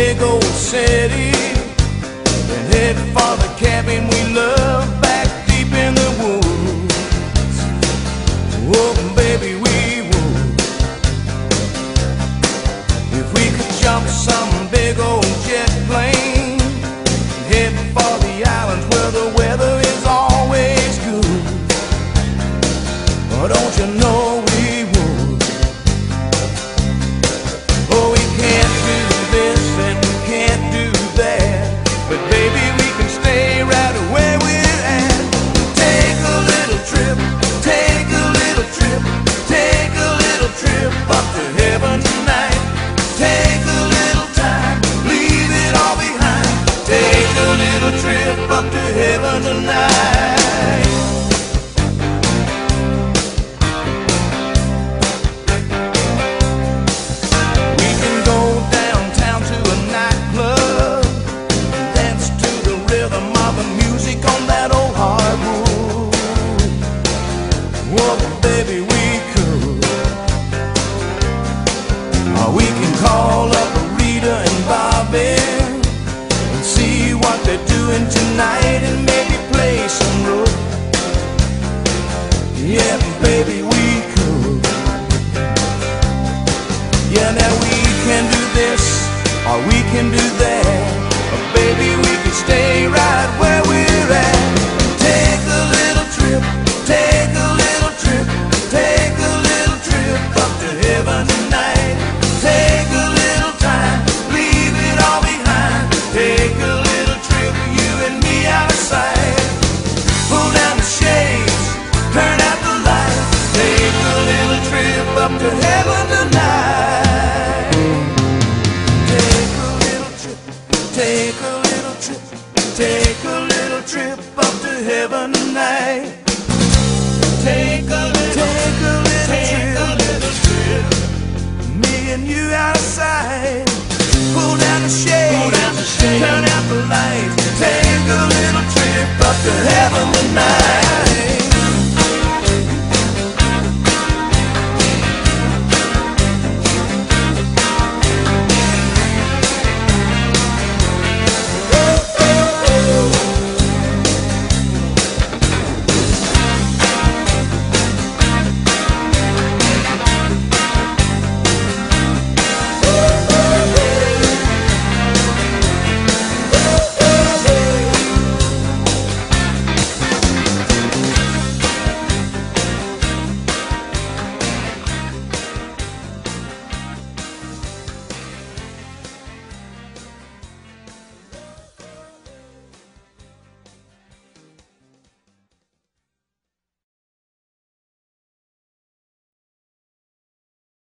big old city and head for the cabin we love back deep in the woods. Oh, baby, we would. If we could jump some big old jet plane and head for the islands where the weather is always good. Oh, don't you know we would? Oh, we can't do this and we can't do that, but baby, we can stay right where we're at. Take a little trip, take a little trip, take a little trip up to heaven tonight. Take a little time, leave it all behind. Take a little trip up to heaven tonight. Baby, we could. Or we can call up Rita and Bobby and see what they're doing tonight and maybe play some road. Yeah, baby, we could. Yeah, now we can do this or we can do that, but baby, we can stay right where we're at. Take a little trip, take a little trip, take a little trip up to heaven tonight. Take a little time, leave it all behind. Take a little trip, you and me out of sight. Pull down the shades, turn out the lights. Take a little trip up to heaven tonight. Take a little trip, take a little trip, take a little trip up to heaven tonight. Take a little trip, me and you outside. Pull down the shades, turn out the lights. Take a little trip up to heaven.